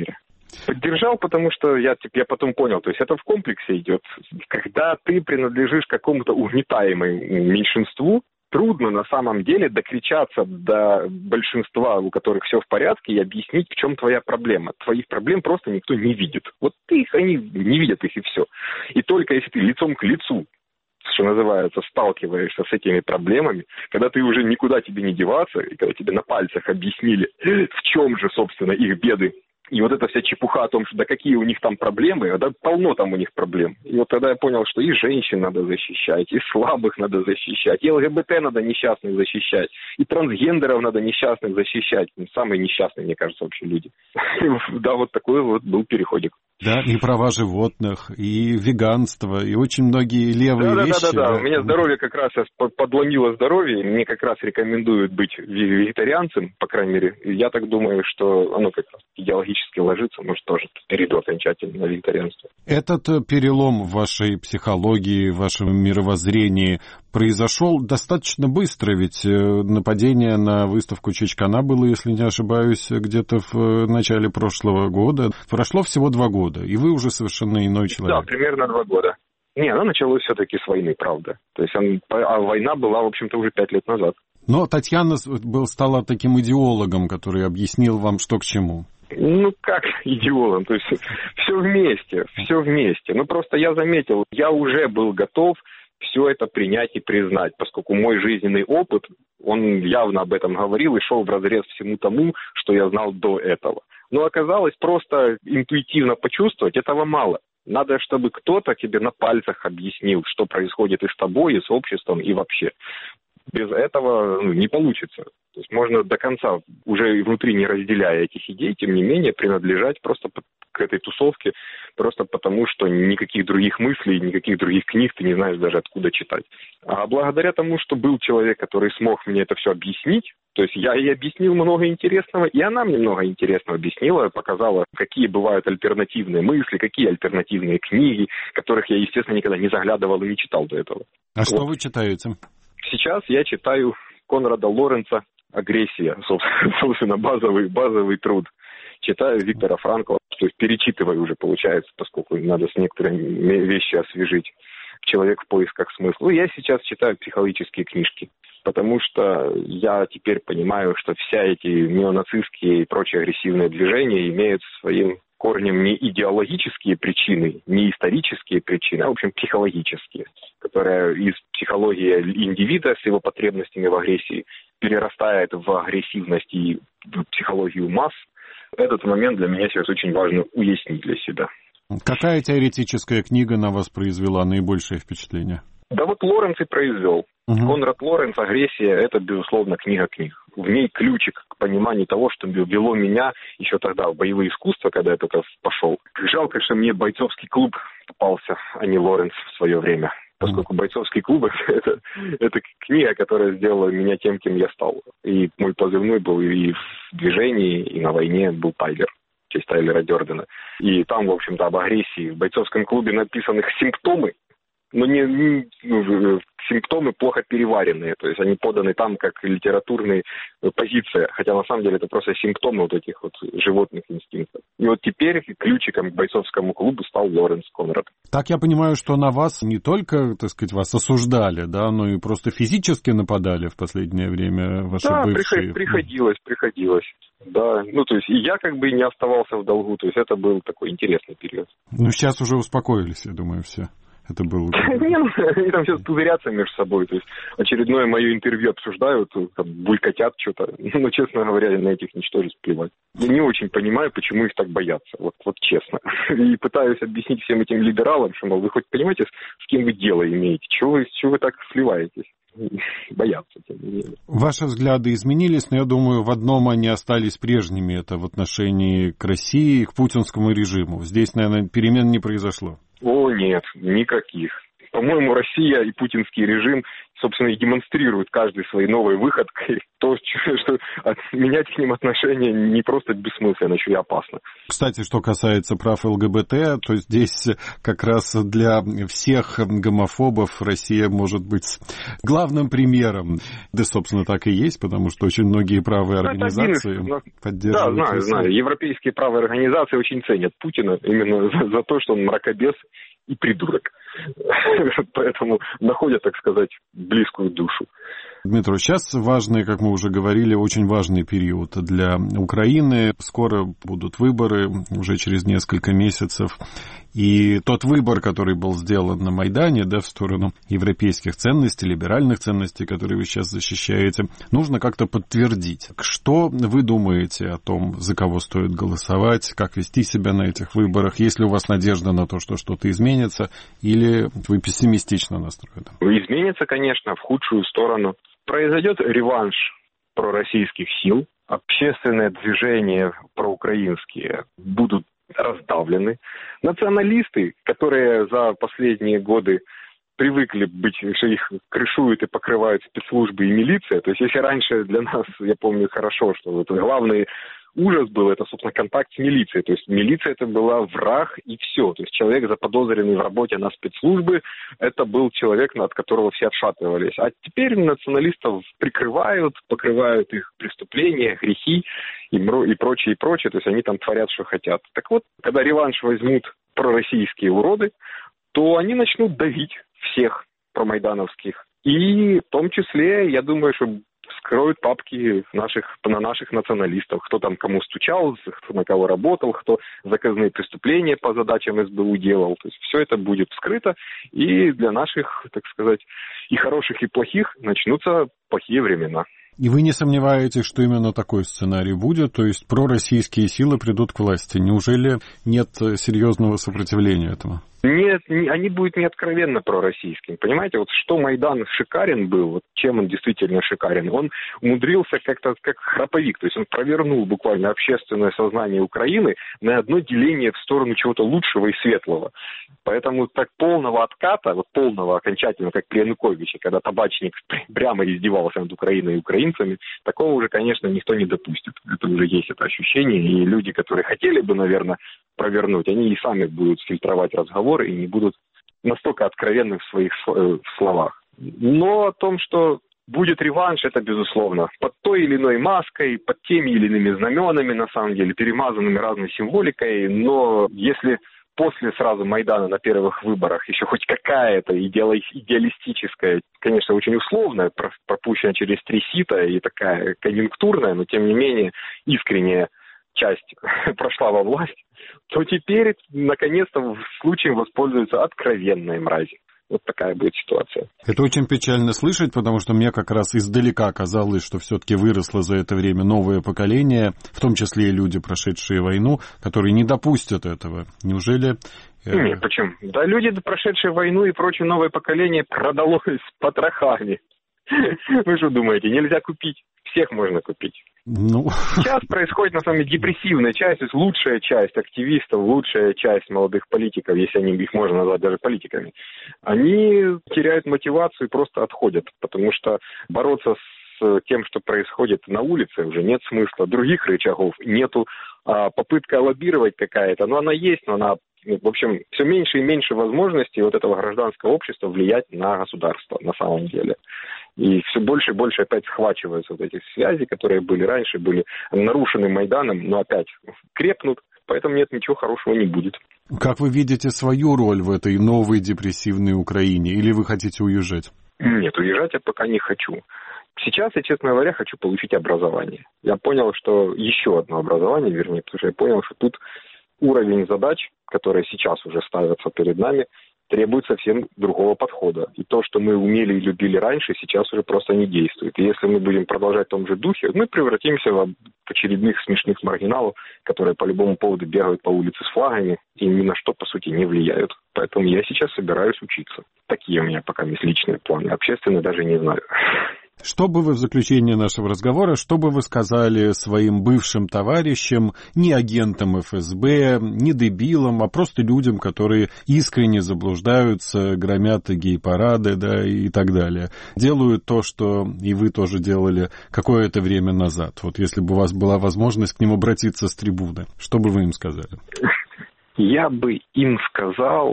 Поддержал, потому что я потом понял, то есть это в комплексе идет. Когда ты принадлежишь какому-то угнетаемому меньшинству, трудно на самом деле докричаться до большинства, у которых все в порядке, и объяснить, в чем твоя проблема. Твоих проблем просто никто не видит. Вот они не видят их, и все. И только если ты лицом к лицу, что называется, сталкиваешься с этими проблемами, когда ты уже никуда тебе не деваться, и когда тебе на пальцах объяснили, в чем же, собственно, их беды, и вот эта вся чепуха о том, что да какие у них там проблемы, да полно там у них проблем. И вот тогда я понял, что и женщин надо защищать, и слабых надо защищать, и ЛГБТ надо несчастных защищать, и трансгендеров надо несчастных защищать. Самые несчастные, мне кажется, вообще люди. Да, вот такой вот был переходик. Да, и права животных, и веганство, и очень многие левые вещи. Да. У меня здоровье как раз подломило здоровье, мне как раз рекомендуют быть вегетарианцем, по крайней мере. Я так думаю, что оно как раз идеологически ложится, может, тоже перейду окончательно на вегетарианство. Этот перелом в вашей психологии, в вашем мировоззрении произошел достаточно быстро, ведь нападение на выставку Чечкана было, если не ошибаюсь, где-то в начале прошлого года. Прошло всего 2 года. И вы уже совершенно иной человек. Да, примерно 2 года. Оно началось все-таки с войны, правда. То есть война была, в общем-то, уже 5 лет назад. Но Татьяна стала таким идеологом, который объяснил вам, что к чему. Как идеологом? То есть все вместе. Просто я заметил, я уже был готов все это принять и признать, поскольку мой жизненный опыт, он явно об этом говорил и шел вразрез всему тому, что я знал до этого. Но оказалось, просто интуитивно почувствовать этого мало. Надо, чтобы кто-то тебе на пальцах объяснил, что происходит и с тобой, и с обществом, и вообще. Без этого не получится. То есть можно до конца, уже внутри не разделяя этих идей, тем не менее принадлежать просто к этой тусовке, просто потому, что никаких других мыслей, никаких других книг ты не знаешь даже откуда читать. А благодаря тому, что был человек, который смог мне это все объяснить, то есть я ей объяснил много интересного, и она мне много интересного объяснила, показала, какие бывают альтернативные мысли, какие альтернативные книги, которых я, естественно, никогда не заглядывал и не читал до этого. А что вы читаете? Сейчас я читаю Конрада Лоренца «Агрессия», собственно, базовый труд. Читаю Виктора Франкла, то есть перечитываю уже, получается, поскольку надо с некоторыми вещи освежить. «Человек в поисках смысла». Я сейчас читаю психологические книжки, потому что я теперь понимаю, что вся эти неонацистские и прочие агрессивные движения имеют своим корнем не идеологические причины, не исторические причины, а, в общем, психологические, которые из психологии индивида с его потребностями в агрессии перерастает в агрессивность и в психологию масс. Этот момент для меня сейчас очень важно уяснить для себя. Какая теоретическая книга на вас произвела наибольшее впечатление? Да вот Лоренц и произвел. Конрад Лоренц «Агрессия» — это, безусловно, книга книг. В ней ключик к пониманию того, что вело меня еще тогда в боевые искусства, когда я только пошел. Жалко, что мне бойцовский клуб попался, а не Лоренц в свое время. Поскольку бойцовский клуб — это книга, которая сделала меня тем, кем я стал. И мой позывной был и в движении, и на войне был Тайлер, в честь Тайлера Дёрдена. И там, в общем-то, об агрессии в бойцовском клубе написаны симптомы, но симптомы плохо переваренные, то есть они поданы там как литературные позиции, хотя на самом деле это просто симптомы вот этих вот животных инстинктов. И вот теперь ключиком к бойцовскому клубу стал Лоренц Конрад. Так я понимаю, что на вас не только, так сказать, вас осуждали, да, но и просто физически нападали в последнее время ваши бывшие. Да, приходилось. Да, то есть и я как бы не оставался в долгу, то есть это был такой интересный период. Сейчас уже успокоились, я думаю, все. Это было... Они там сейчас пузырятся между собой. То есть очередное мое интервью обсуждают, там, булькотят что-то. Но, честно говоря, на этих ничтожеств плевать. Я не очень понимаю, почему их так боятся. Вот честно. И пытаюсь объяснить всем этим либералам, что, мол, вы хоть понимаете, с кем вы дело имеете? Чего вы так сливаетесь? Боятся. Ваши взгляды изменились, но я думаю, в одном они остались прежними. Это в отношении к России и к путинскому режиму. Здесь, наверное, перемен не произошло. О, нет, никаких. По-моему, Россия и путинский режим собственно, и демонстрируют каждый своей новой выходкой то, что менять к ним отношения не просто бессмысленно, еще и опасно. Кстати, что касается прав ЛГБТ, то здесь как раз для всех гомофобов Россия может быть главным примером. Да, собственно, так и есть, потому что очень многие правые организации поддерживают. Да, знаю. Европейские правые организации очень ценят Путина именно за то, что он мракобес и придурок. Поэтому находят, так сказать, близкую душу. Дмитрий, сейчас важный, как мы уже говорили, очень важный период для Украины. Скоро будут выборы, уже через несколько месяцев. И тот выбор, который был сделан на Майдане, в сторону европейских ценностей, либеральных ценностей, которые вы сейчас защищаете, нужно как-то подтвердить. Что вы думаете о том, за кого стоит голосовать, как вести себя на этих выборах? Есть ли у вас надежда на то, что что-то изменится, или вы пессимистично настроены? Изменится, конечно, в худшую сторону. Произойдет реванш пророссийских сил, общественные движения проукраинские будут раздавлены. Националисты, которые за последние годы привыкли быть, что их крышуют и покрывают спецслужбы и милиция, то есть если раньше для нас, я помню хорошо, что вот главный ужас был, это, собственно, контакт с милицией. То есть милиция это была враг и все. То есть человек, заподозренный в работе на спецслужбы, это был человек, от которого все отшатывались. А теперь националистов прикрывают, покрывают их преступления, грехи и прочее, и прочее. То есть они там творят, что хотят. Так вот, когда реванш возьмут пророссийские уроды, то они начнут давить всех промайдановских. И в том числе, я думаю, что вскроют папки на наших националистов, кто там кому стучал, кто на кого работал, кто заказные преступления по задачам СБУ делал. То есть все это будет вскрыто, и для наших, так сказать, и хороших, и плохих начнутся плохие времена. И вы не сомневаетесь, что именно такой сценарий будет? То есть пророссийские силы придут к власти? Неужели нет серьезного сопротивления этому? Нет, они будут не откровенно пророссийскими. Понимаете, вот что Майдан шикарен был, вот чем он действительно шикарен, он умудрился как-то как храповик, то есть он провернул буквально общественное сознание Украины на одно деление в сторону чего-то лучшего и светлого. Поэтому так полного отката, вот полного окончательно, как при Януковиче, когда табачник прямо издевался над Украиной и украинцами, такого уже, конечно, никто не допустит. Это уже есть это ощущение, и люди, которые хотели бы, наверное, провернуть, они и сами будут фильтровать разговоры и не будут настолько откровенны в своих словах. Но о том, что будет реванш, это безусловно. Под той или иной маской, под теми или иными знаменами, на самом деле, перемазанными разной символикой. Но если после сразу Майдана на первых выборах еще хоть какая-то идеалистическая, конечно, очень условная, пропущенная через 3 сита и такая конъюнктурная, но тем не менее искренняя часть прошла во власть, то теперь, наконец-то, случаем воспользуются откровенные мрази. Вот такая будет ситуация. Это очень печально слышать, потому что мне как раз издалека казалось, что все-таки выросло за это время новое поколение, в том числе и люди, прошедшие войну, которые не допустят этого. Неужели... Нет, почему? Да, люди, прошедшие войну и прочее новое поколение, продалось с потрохами. Вы что думаете, нельзя купить? Всех можно купить. Сейчас происходит, на самом деле, депрессивная часть, то есть лучшая часть активистов, лучшая часть молодых политиков, если их можно назвать даже политиками, они теряют мотивацию и просто отходят, потому что бороться с тем, что происходит на улице, уже нет смысла, других рычагов нету, а попытка лоббировать какая-то, она есть, но она... В общем, все меньше и меньше возможностей вот этого гражданского общества влиять на государство на самом деле. И все больше и больше опять схвачиваются вот эти связи, которые были раньше, были нарушены Майданом, но опять крепнут, поэтому нет, ничего хорошего не будет. Как вы видите свою роль в этой новой депрессивной Украине? Или вы хотите уезжать? Нет, уезжать я пока не хочу. Сейчас я, честно говоря, хочу получить образование. Я понял, что еще одно образование, вернее, потому что я понял, что тут уровень задач, которые сейчас уже ставятся перед нами, требует совсем другого подхода. И то, что мы умели и любили раньше, сейчас уже просто не действует. И если мы будем продолжать в том же духе, мы превратимся в очередных смешных маргиналов, которые по любому поводу бегают по улице с флагами и ни на что, по сути, не влияют. Поэтому я сейчас собираюсь учиться. Такие у меня пока есть личные планы. Общественные даже не знаю. Что бы вы в заключение нашего разговора, что бы вы сказали своим бывшим товарищам, не агентам ФСБ, не дебилам, а просто людям, которые искренне заблуждаются, громят гей-парады, да, и так далее, делают то, что и вы тоже делали какое-то время назад. Вот если бы у вас была возможность к ним обратиться с трибуны, что бы вы им сказали? Я бы им сказал,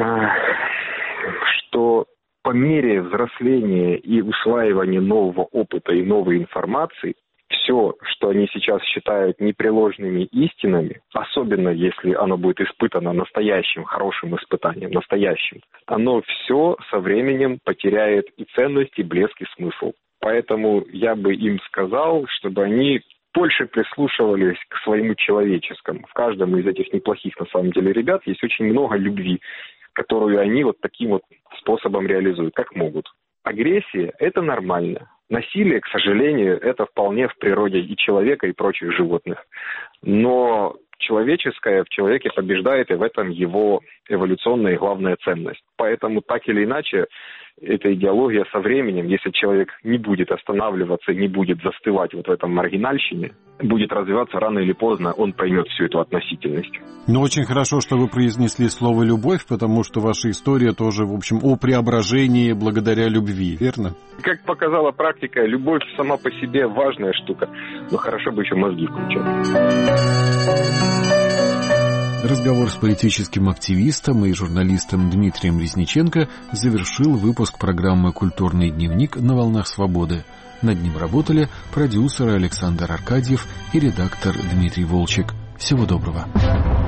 что по мере взросления и усваивания нового опыта и новой информации, все, что они сейчас считают непреложными истинами, особенно если оно будет испытано настоящим, хорошим испытанием, настоящим, оно все со временем потеряет и ценность, и блеск, и смысл. Поэтому я бы им сказал, чтобы они больше прислушивались к своему человеческому. В каждом из этих неплохих, на самом деле, ребят есть очень много любви, которую они вот таким вот способом реализуют, как могут. Агрессия – это нормально. Насилие, к сожалению, это вполне в природе и человека, и прочих животных. Но человеческое в человеке побеждает, и в этом его эволюционная и главная ценность. Поэтому так или иначе, эта идеология со временем, если человек не будет останавливаться, не будет застывать вот в этом маргинальщине, будет развиваться рано или поздно, он поймет всю эту относительность. Ну, очень хорошо, что вы произнесли слово «любовь», потому что ваша история тоже, в общем, о преображении благодаря любви, верно? Как показала практика, любовь сама по себе важная штука, но хорошо бы еще мозги включать. Разговор с политическим активистом и журналистом Дмитрием Резниченко завершил выпуск программы «Культурный дневник» на «Волнах Свободы». Над ним работали продюсер Александр Аркадьев и редактор Дмитрий Волчек. Всего доброго.